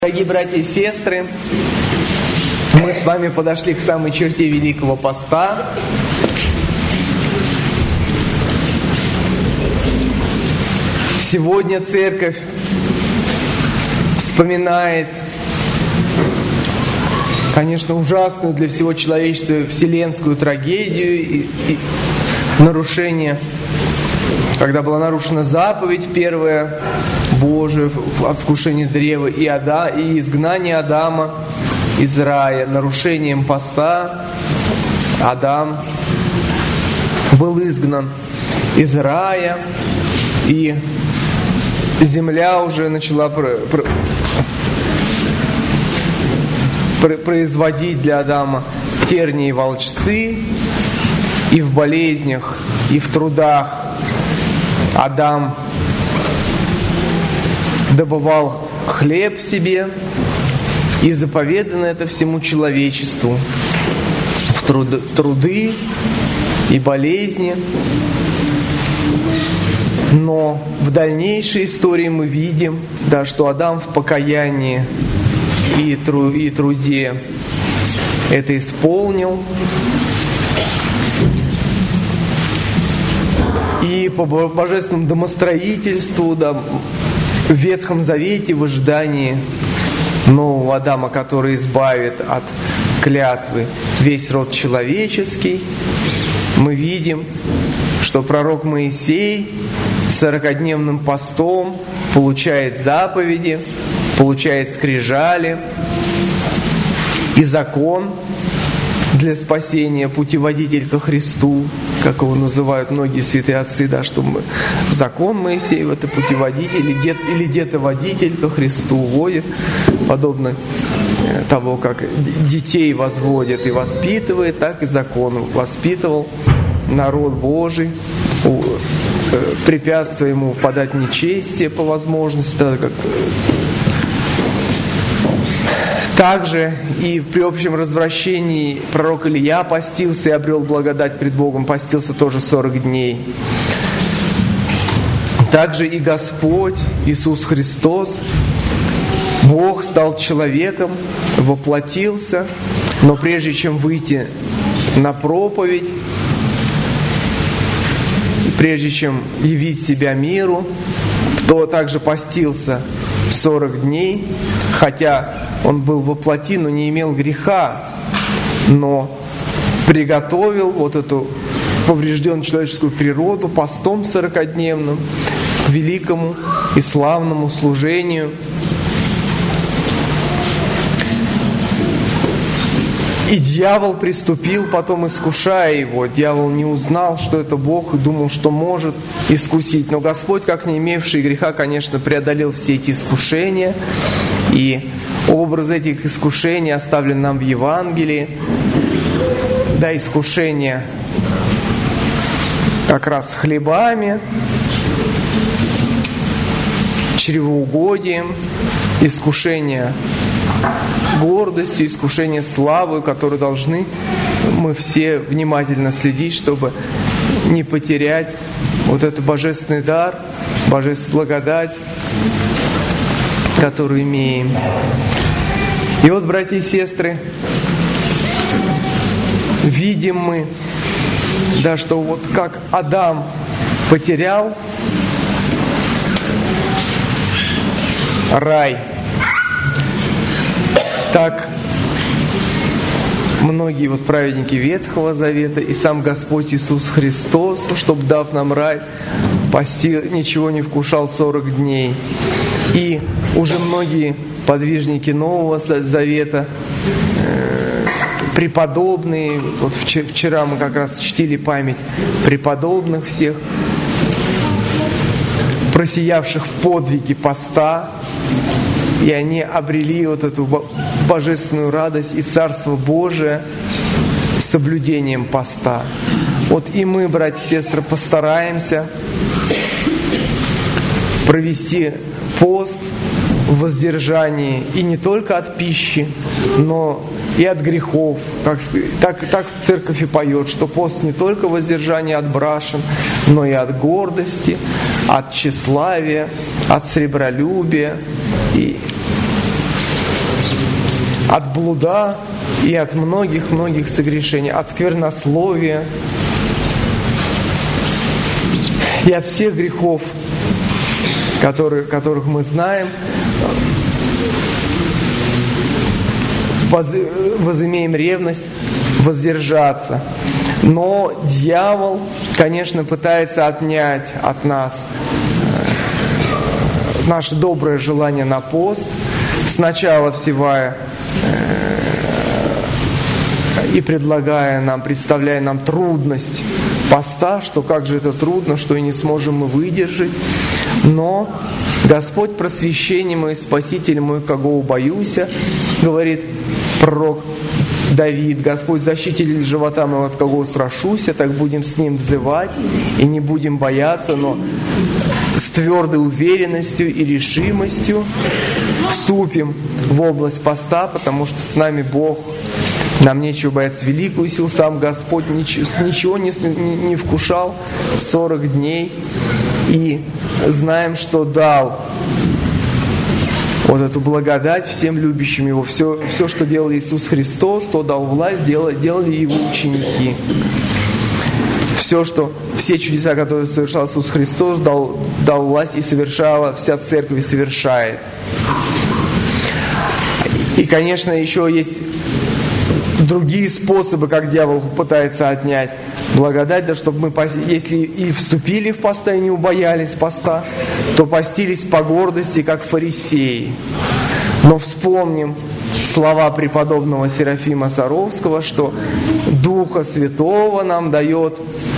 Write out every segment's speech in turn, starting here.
Дорогие братья и сестры, мы с вами подошли к самой черте Великого Поста. Сегодня Церковь вспоминает, конечно, ужасную для всего человечества вселенскую трагедию и нарушение, когда была нарушена заповедь первая Божия от вкушения древа и изгнание Адама из рая. Нарушением поста Адам был изгнан из рая, и земля уже начала производить для Адама тернии и волчцы, и в болезнях, и в трудах Адам добывал хлеб себе, и заповедано это всему человечеству в труды и болезни. Но в дальнейшей истории мы видим, что Адам в покаянии и труде это исполнил. И по божественному домостроительству, в Ветхом Завете, в ожидании нового Адама, который избавит от клятвы весь род человеческий, мы видим, что пророк Моисей 40-дневным постом получает заповеди, получает скрижали и закон для спасения, путеводитель ко Христу, как его называют многие святые отцы, что закон Моисеев — это путеводитель или детоводитель ко Христу водит, подобно того, как детей возводит и воспитывает, так и закон воспитывал народ Божий, препятствуя ему впадать в нечестие по возможности, как также и при общем развращении пророк Илия постился и обрел благодать пред Богом, постился тоже 40 дней. Также и Господь Иисус Христос, Бог, стал человеком, воплотился, но прежде чем выйти на проповедь, прежде чем явить себя миру, то также постился 40 дней, хотя Он был во плоти, но не имел греха, но приготовил эту поврежденную человеческую природу постом 40-дневным к великому и славному служению. И дьявол приступил, потом искушая его. Дьявол не узнал, что это Бог, и думал, что может искусить. Но Господь, как не имевший греха, конечно, преодолел все эти искушения. И образ этих искушений оставлен нам в Евангелии. Искушения как раз хлебами, чревоугодием, искушения гордостью, искушение славой, которую должны мы все внимательно следить, чтобы не потерять этот божественный дар, божественную благодать, которую имеем. И братья и сестры, видим мы, что как Адам потерял рай, так многие праведники Ветхого Завета и сам Господь Иисус Христос, чтобы дав нам рай, ничего не вкушал 40 дней. И уже многие подвижники Нового Завета, преподобные, вчера мы как раз чтили память преподобных всех, просиявших в подвиге поста, и они обрели эту божественную радость и Царство Божие с соблюдением поста. И мы, братья и сестры, постараемся провести пост в воздержании и не только от пищи, но и от грехов. Так в церковь и поет, что пост не только воздержание от брашен, но и от гордости, от тщеславия, от сребролюбия от блуда и от многих-многих согрешений, от сквернословия и от всех грехов, которых мы знаем, возымеем ревность, воздержаться. Но дьявол, конечно, пытается отнять от нас наше доброе желание на пост, сначала всевая и представляя нам трудность поста, что как же это трудно, что и не сможем мы выдержать. Но Господь просвещение мой, Спаситель мой, кого убоюся, говорит пророк Давид, Господь защититель живота моего, от кого устрашуся, так будем с Ним взывать и не будем бояться, но с твердой уверенностью и решимостью вступим в область поста, потому что с нами Бог, нам нечего бояться, великую силу сам Господь ничего не вкушал 40 дней, и знаем, что дал вот эту благодать всем любящим Его. Все, что делал Иисус Христос, то дал власть, делали Его ученики. Все чудеса, которые совершал Иисус Христос, дал власть и совершала, вся церковь и совершает. И, конечно, еще есть другие способы, как дьявол пытается отнять благодать, да, чтобы мы, если и вступили в поста и не убоялись поста, то постились по гордости, как фарисеи. Но вспомним слова преподобного Серафима Саровского, что Духа Святого нам дает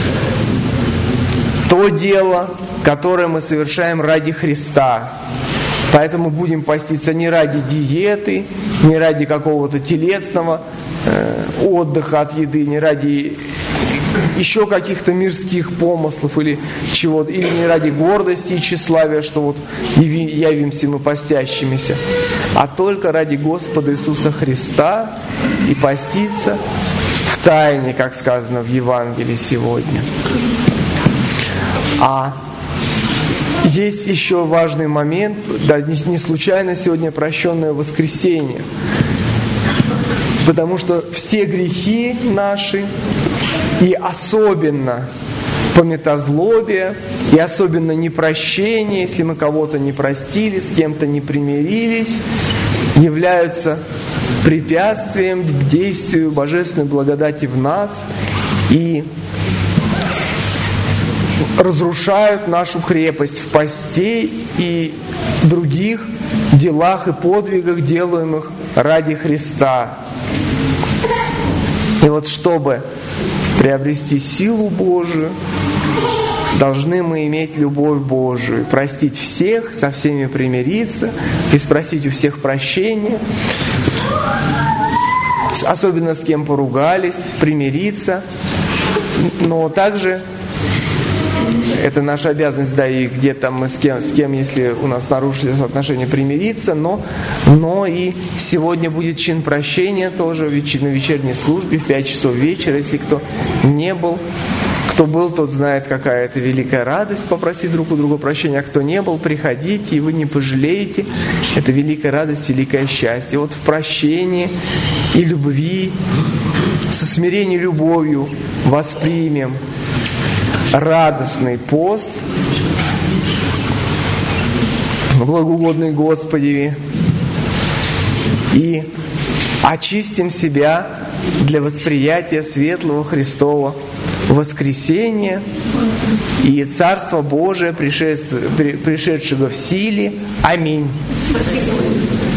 то дело, которое мы совершаем ради Христа. Поэтому будем поститься не ради диеты, не ради какого-то телесного отдыха от еды, не ради еще каких-то мирских помыслов или чего-то, или не ради гордости и тщеславия, что вот явимся мы постящимися, а только ради Господа Иисуса Христа и поститься в тайне, как сказано в Евангелии сегодня. А есть еще важный момент, да, не случайно сегодня прощенное воскресенье, потому что все грехи наши, и особенно памятозлобие, и особенно непрощение, если мы кого-то не простили, с кем-то не примирились, являются препятствием к действию Божественной благодати в нас и разрушают нашу крепость в посте и других делах и подвигах, делаемых ради Христа. И вот чтобы приобрести силу Божию, должны мы иметь любовь Божию, простить всех, со всеми примириться и спросить у всех прощения, особенно с кем поругались, примириться, но также это наша обязанность, да, и где-то мы с кем, если у нас нарушились отношения, примириться, но и сегодня будет чин прощения тоже на вечерней службе в 5 часов вечера. Если кто не был, кто был, тот знает, какая это великая радость попросить друг у друга прощения, а кто не был, приходите, и вы не пожалеете. Это великая радость, великое счастье. Вот в прощении и любви, со смирением и любовью воспримем радостный пост, благоугодный Господи, и очистим себя для восприятия светлого Христова воскресения и Царства Божия, пришедшего в силе. Аминь. Спасибо.